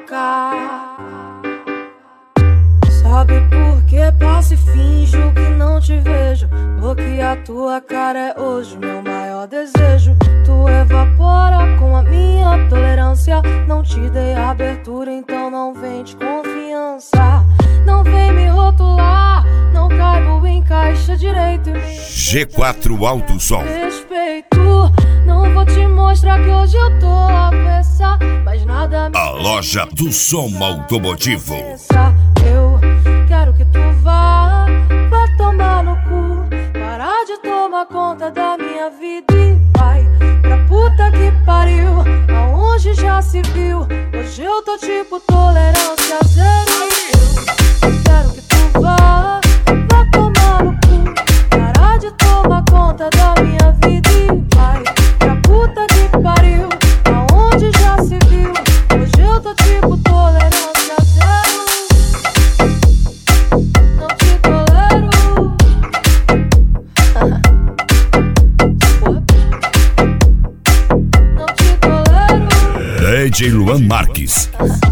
tocar. Sabe por que passo e finjo que não te vejo? Porque a tua cara é hoje meu maior desejo. Tu evapora com a minha tolerância. Não te dei abertura, então não vem de confiança. Não vem me rotular, não caibo em caixa direito. G4 Alto Som. Respeito, não vou te mostrar que hoje eu tô avessa, mas nada me A loja do som automotivo. Eu quero que tu vá tomar no cu. Parar de tomar conta da minha vida e vai pra puta que pariu. Aonde já se viu? Hoje eu tô tipo tolerância zero. Eu quero que tu vá tomar no cu. Parar de tomar conta da minha vida e vai pra puta que pariu. Aonde já se viu? Hoje eu tô tipo tolerância zero. Não te tolero. Não te tolero. DJ Luan Marques.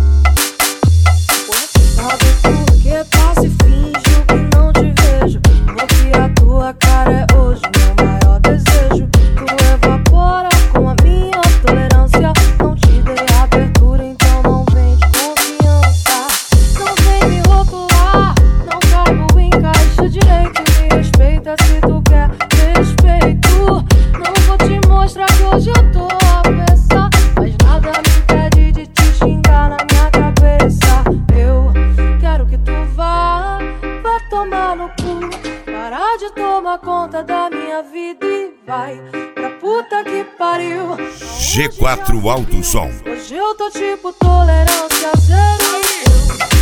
Sabe por que passo e finjo que não te vejo? Porque a tua cara é hoje meu maior desejo. Tu evapora com a minha tolerância. Não te dei abertura, então não vem de confiança. Não vem me rotular, não caibo em caixa direito. Me respeita se tu quer respeito. Não vou te mostrar que hoje eu tô avessa, mas nada me impede de te xingar na minha cabeça. Eu quero que tu vá tomar no cu. Parar de tomar conta da minha vida e vai pra puta que pariu. G4 Alto Som. Hoje eu tô tipo tolerância zero.